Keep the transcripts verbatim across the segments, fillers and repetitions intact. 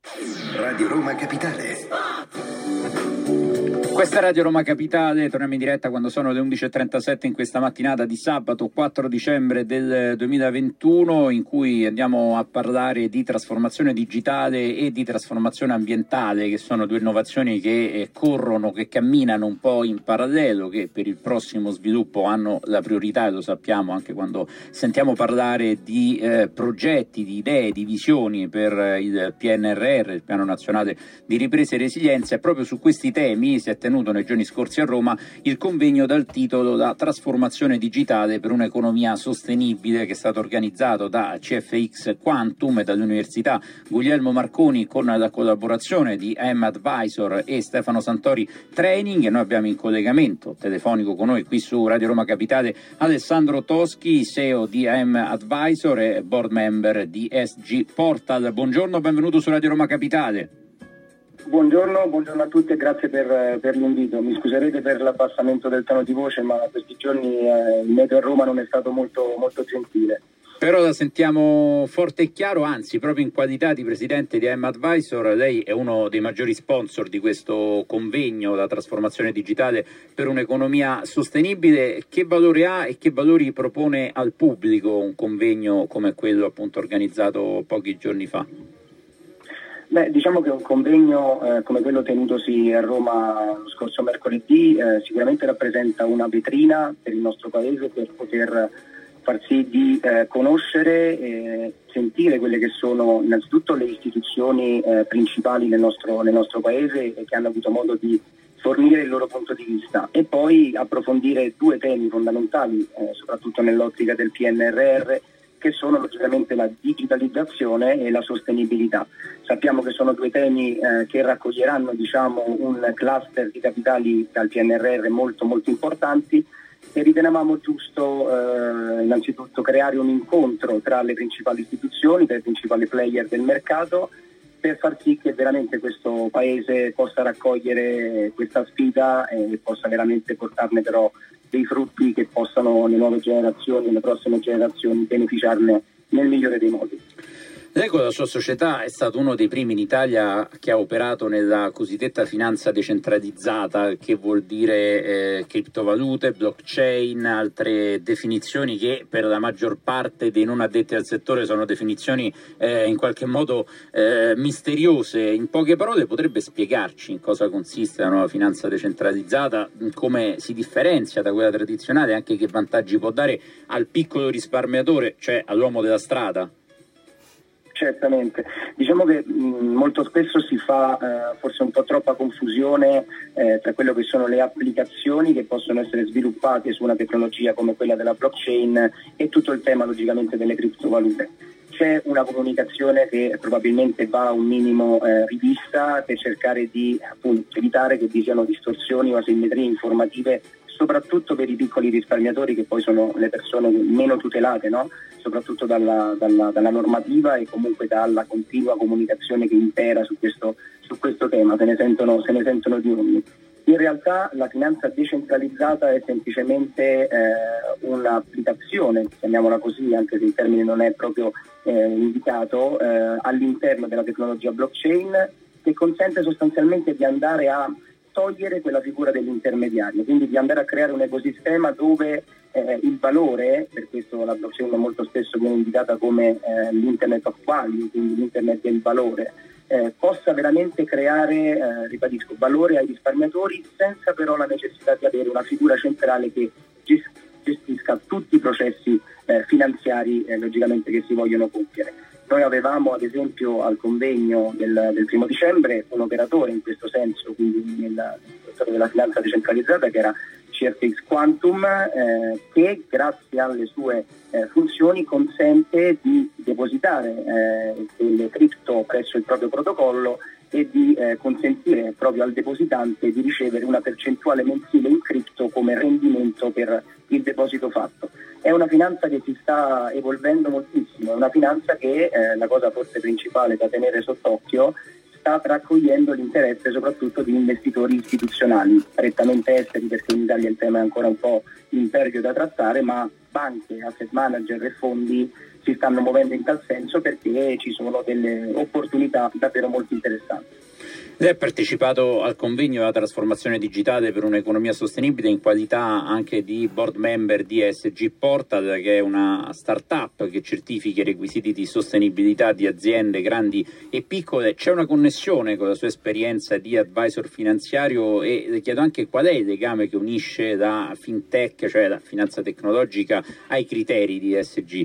Radio Roma Capitale. Questa è Radio Roma Capitale, torniamo in diretta quando sono le undici e trentasette in questa mattinata di sabato quattro dicembre del duemilaventuno, in cui andiamo a parlare di trasformazione digitale e di trasformazione ambientale, che sono due innovazioni che eh, corrono, che camminano un po' in parallelo, che per il prossimo sviluppo hanno la priorità, e lo sappiamo anche quando sentiamo parlare di eh, progetti, di idee, di visioni per il P N R R, il Piano Nazionale di Ripresa e Resilienza. E proprio su questi temi si è tenuto nei giorni scorsi a Roma il convegno dal titolo La trasformazione digitale per un'economia sostenibile, che è stato organizzato da C F X Quantum e dall'Università Guglielmo Marconi, con la collaborazione di A M Advisor e Stefano Santori Training. E noi abbiamo in collegamento telefonico con noi qui su Radio Roma Capitale Alessandro Toschi, C E O di A M Advisor e board member di S G Portal. Buongiorno, benvenuto su Radio Roma Capitale. Buongiorno, buongiorno a tutti e grazie per, per l'invito. Mi scuserete per l'abbassamento del tono di voce, ma questi giorni eh, il meteo a Roma non è stato molto, molto gentile. Però la sentiamo forte e chiaro, anzi proprio in qualità di presidente di A M Advisor lei è uno dei maggiori sponsor di questo convegno, la trasformazione digitale per un'economia sostenibile. Che valore ha e che valori propone al pubblico un convegno come quello appunto organizzato pochi giorni fa? Beh, diciamo che un convegno eh, come quello tenutosi a Roma lo scorso mercoledì eh, sicuramente rappresenta una vetrina per il nostro paese, per poter far sì di eh, conoscere e sentire quelle che sono innanzitutto le istituzioni eh, principali nel nostro, nel nostro paese e che hanno avuto modo di fornire il loro punto di vista, e poi approfondire due temi fondamentali, eh, soprattutto nell'ottica del P N R R, che sono logicamente la digitalizzazione e la sostenibilità. Sappiamo che sono due temi eh, che raccoglieranno diciamo, un cluster di capitali dal P N R R molto molto importanti, e ritenevamo giusto eh, innanzitutto creare un incontro tra le principali istituzioni, tra i principali player del mercato, per far sì che veramente questo paese possa raccogliere questa sfida e possa veramente portarne però dei frutti che possano le nuove generazioni, le prossime generazioni beneficiarne nel migliore dei modi. Lei con la sua società è stato uno dei primi in Italia che ha operato nella cosiddetta finanza decentralizzata, che vuol dire eh, criptovalute, blockchain, altre definizioni che per la maggior parte dei non addetti al settore sono definizioni eh, in qualche modo eh, misteriose. In poche parole potrebbe spiegarci in cosa consiste la nuova finanza decentralizzata, come si differenzia da quella tradizionale, anche che vantaggi può dare al piccolo risparmiatore, cioè all'uomo della strada? Certamente, diciamo che mh, molto spesso si fa eh, forse un po' troppa confusione eh, tra quello che sono le applicazioni che possono essere sviluppate su una tecnologia come quella della blockchain e tutto il tema logicamente delle criptovalute. C'è una comunicazione che probabilmente va un minimo eh, rivista per cercare di appunto evitare che vi siano distorsioni o asimmetrie informative, soprattutto per i piccoli risparmiatori, che poi sono le persone meno tutelate, no? Soprattutto dalla, dalla, dalla normativa e comunque dalla continua comunicazione che impera su questo, su questo tema, se ne sentono, se ne sentono di ogni. In realtà la finanza decentralizzata è semplicemente eh, un'applicazione, chiamiamola così, anche se il termine non è proprio eh, indicato, eh, all'interno della tecnologia blockchain, che consente sostanzialmente di andare a togliere quella figura dell'intermediario, quindi di andare a creare un ecosistema dove eh, il valore, per questo la blockchain molto spesso viene indicata come eh, l'internet of value, quindi l'internet del valore, eh, possa veramente creare, eh, ribadisco, valore ai risparmiatori, senza però la necessità di avere una figura centrale che gestisca tutti i processi eh, finanziari eh, logicamente che si vogliono compiere. Noi avevamo ad esempio al convegno del, del primo dicembre un operatore in questo senso, quindi nel settore della finanza decentralizzata, che era C F X Quantum, eh, che grazie alle sue eh, funzioni consente di depositare eh, delle cripto presso il proprio protocollo e di eh, consentire proprio al depositante di ricevere una percentuale mensile in cripto come rendimento per il deposito fatto. È una finanza che si sta evolvendo moltissimo, è una finanza che, eh, la cosa forse principale da tenere sott'occhio, sta raccogliendo l'interesse soprattutto di investitori istituzionali, prettamente esteri, perché in Italia il tema è ancora un po' impervio da trattare, ma banche, asset manager e fondi si stanno muovendo in tal senso perché ci sono delle opportunità davvero molto interessanti. Lei ha partecipato al convegno della trasformazione digitale per un'economia sostenibile in qualità anche di board member di E S G Portal, che è una start-up che certifica i requisiti di sostenibilità di aziende grandi e piccole. C'è una connessione con la sua esperienza di advisor finanziario e le chiedo anche qual è il legame che unisce la fintech, cioè la finanza tecnologica, ai criteri di E S G.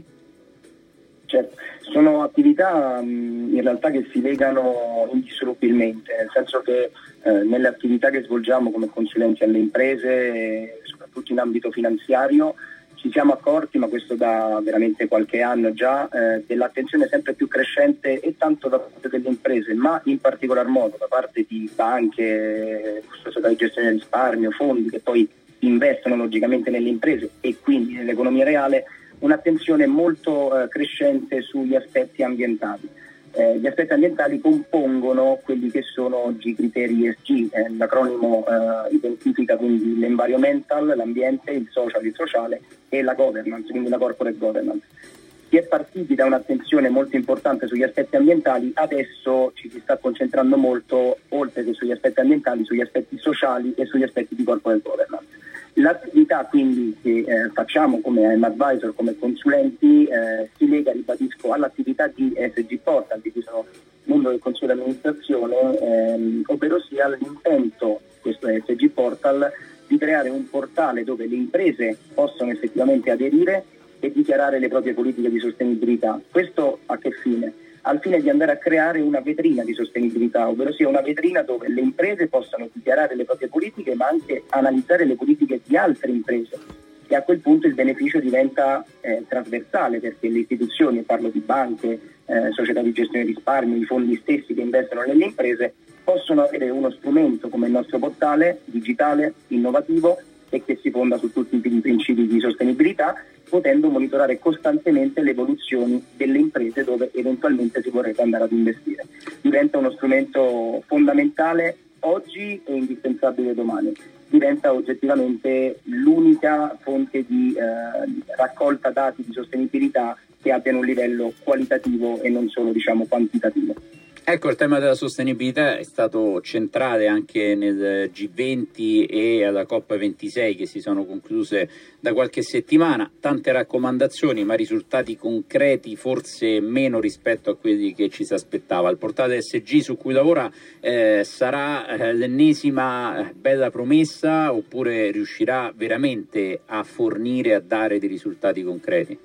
Certo, sono attività mh, in realtà che si legano indissolubilmente, nel senso che eh, nelle attività che svolgiamo come consulenti alle imprese, eh, soprattutto in ambito finanziario, ci siamo accorti, ma questo da veramente qualche anno già, eh, dell'attenzione sempre più crescente e tanto da parte delle imprese, ma in particolar modo da parte di banche, società di gestione del risparmio, fondi che poi investono logicamente nelle imprese e quindi nell'economia reale, un'attenzione molto eh, crescente sugli aspetti ambientali. Eh, gli aspetti ambientali compongono quelli che sono oggi i criteri E S G, eh, l'acronimo eh, identifica quindi l'environmental, l'ambiente, il social, il sociale e la governance, quindi la corporate governance. Si è partiti da un'attenzione molto importante sugli aspetti ambientali, adesso ci si sta concentrando molto, oltre che sugli aspetti ambientali, sugli aspetti sociali e sugli aspetti di corporate governance. L'attività quindi che eh, facciamo come advisor, come consulenti, eh, si lega, ribadisco, all'attività di E S G Portal, di cui sono membro del Consiglio di amministrazione, ehm, ovvero sia l'intento di questo E S G Portal di creare un portale dove le imprese possono effettivamente aderire e dichiarare le proprie politiche di sostenibilità. Questo a che fine? Al fine di andare a creare una vetrina di sostenibilità, ovvero sia una vetrina dove le imprese possano dichiarare le proprie politiche, ma anche analizzare le politiche di altre imprese. E a quel punto il beneficio diventa eh, trasversale, perché le istituzioni, parlo di banche, eh, società di gestione di risparmio, i fondi stessi che investono nelle imprese, possono avere uno strumento come il nostro portale digitale, innovativo e che si fonda su tutti i principi di sostenibilità, potendo monitorare costantemente le evoluzioni delle imprese dove eventualmente si vorrebbe andare ad investire. Diventa uno strumento fondamentale oggi e indispensabile domani. Diventa oggettivamente l'unica fonte di eh, raccolta dati di sostenibilità che abbiano un livello qualitativo e non solo, diciamo, quantitativo. Ecco, il tema della sostenibilità è stato centrale anche nel G venti e alla COP ventisei che si sono concluse da qualche settimana. Tante raccomandazioni, ma risultati concreti forse meno rispetto a quelli che ci si aspettava. Il portale E S G su cui lavora eh, sarà eh, l'ennesima bella promessa oppure riuscirà veramente a fornire, a dare dei risultati concreti?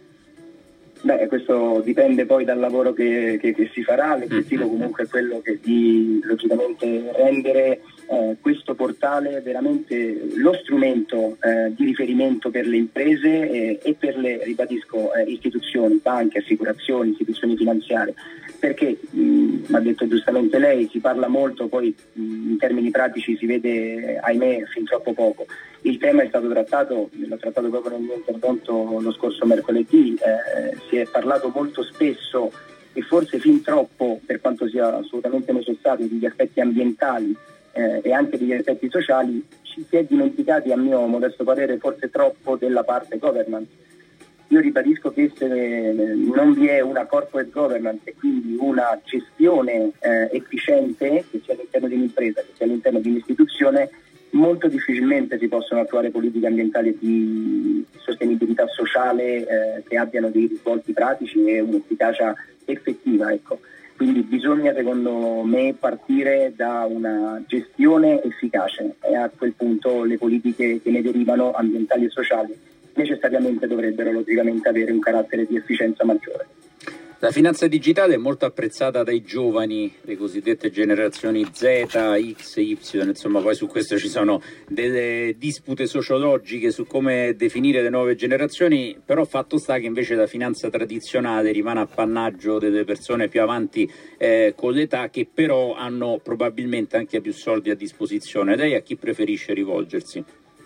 Beh, questo dipende poi dal lavoro che, che, che si farà. L'obiettivo comunque è quello che di logicamente rendere eh, questo portale veramente lo strumento eh, di riferimento per le imprese eh, e per le, ribadisco, eh, istituzioni, banche, assicurazioni, istituzioni finanziarie, perché mi ha detto giustamente lei, si parla molto, poi mh, in termini pratici si vede, ahimè, fin troppo poco. Il tema è stato trattato, l'ho trattato proprio nel mio intervento lo scorso mercoledì, eh, si è parlato molto spesso e forse fin troppo, per quanto sia assolutamente necessario, degli aspetti ambientali eh, e anche degli aspetti sociali. Ci si è dimenticati, a mio modesto parere, forse troppo della parte governance. Io ribadisco che se non vi è una corporate governance e quindi una gestione eh, efficiente, che sia all'interno di un'impresa, che sia all'interno di un'istituzione, molto difficilmente si possono attuare politiche ambientali di sostenibilità sociale eh, che abbiano dei risvolti pratici e un'efficacia effettiva. Ecco. Quindi bisogna, secondo me, partire da una gestione efficace e a quel punto le politiche che ne derivano, ambientali e sociali, necessariamente dovrebbero logicamente avere un carattere di efficienza maggiore. La finanza digitale è molto apprezzata dai giovani, le cosiddette generazioni Z, X, Y, insomma poi su questo ci sono delle dispute sociologiche su come definire le nuove generazioni, però fatto sta che invece la finanza tradizionale rimane appannaggio delle persone più avanti eh, con l'età, che però hanno probabilmente anche più soldi a disposizione. Lei a chi preferisce rivolgersi?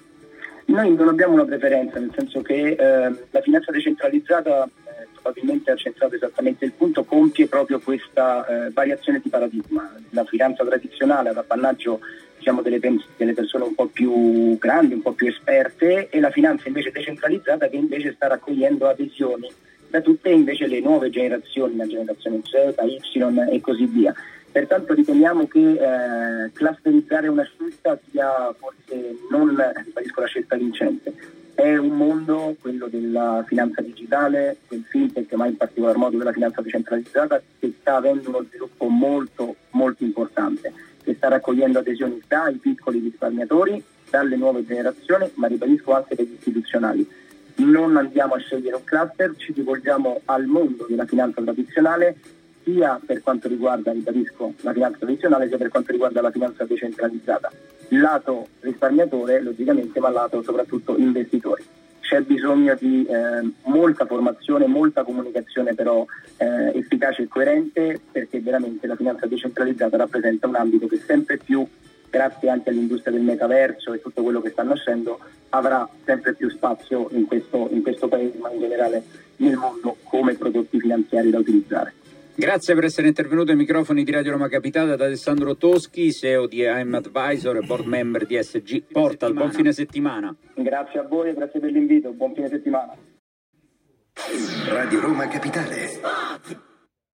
Noi non abbiamo una preferenza, nel senso che eh, la finanza decentralizzata, eh, probabilmente ha centrato esattamente il punto, compie proprio questa eh, variazione di paradigma. La finanza tradizionale ad appannaggio, diciamo, delle, delle persone un po' più grandi, un po' più esperte, e la finanza invece decentralizzata che invece sta raccogliendo adesioni da tutte invece le nuove generazioni, la generazione Z, Y e così via. Pertanto riteniamo che eh, clusterizzare una scelta sia forse non ribadisco la scelta vincente. È un mondo, quello della finanza digitale, del fintech, ma in particolar modo della finanza decentralizzata, che sta avendo uno sviluppo molto molto importante, che sta raccogliendo adesioni dai piccoli risparmiatori, dalle nuove generazioni, ma ribadisco anche dagli istituzionali. Non andiamo a scegliere un cluster, ci rivolgiamo al mondo della finanza tradizionale, sia per quanto riguarda, ribadisco, la finanza tradizionale, sia per quanto riguarda la finanza decentralizzata. Lato risparmiatore, logicamente, ma lato soprattutto investitori. C'è bisogno di eh, molta formazione, molta comunicazione però eh, efficace e coerente, perché veramente la finanza decentralizzata rappresenta un ambito che sempre più, grazie anche all'industria del metaverso e tutto quello che sta nascendo, avrà sempre più spazio in questo, in questo paese, ma in generale nel mondo, come prodotti finanziari da utilizzare. Grazie per essere intervenuto ai microfoni di Radio Roma Capitale ad Alessandro Toschi, C E O di A M Advisor e board member di S G Portal. Buon fine settimana. Grazie a voi e grazie per l'invito, buon fine settimana. Radio Roma Capitale.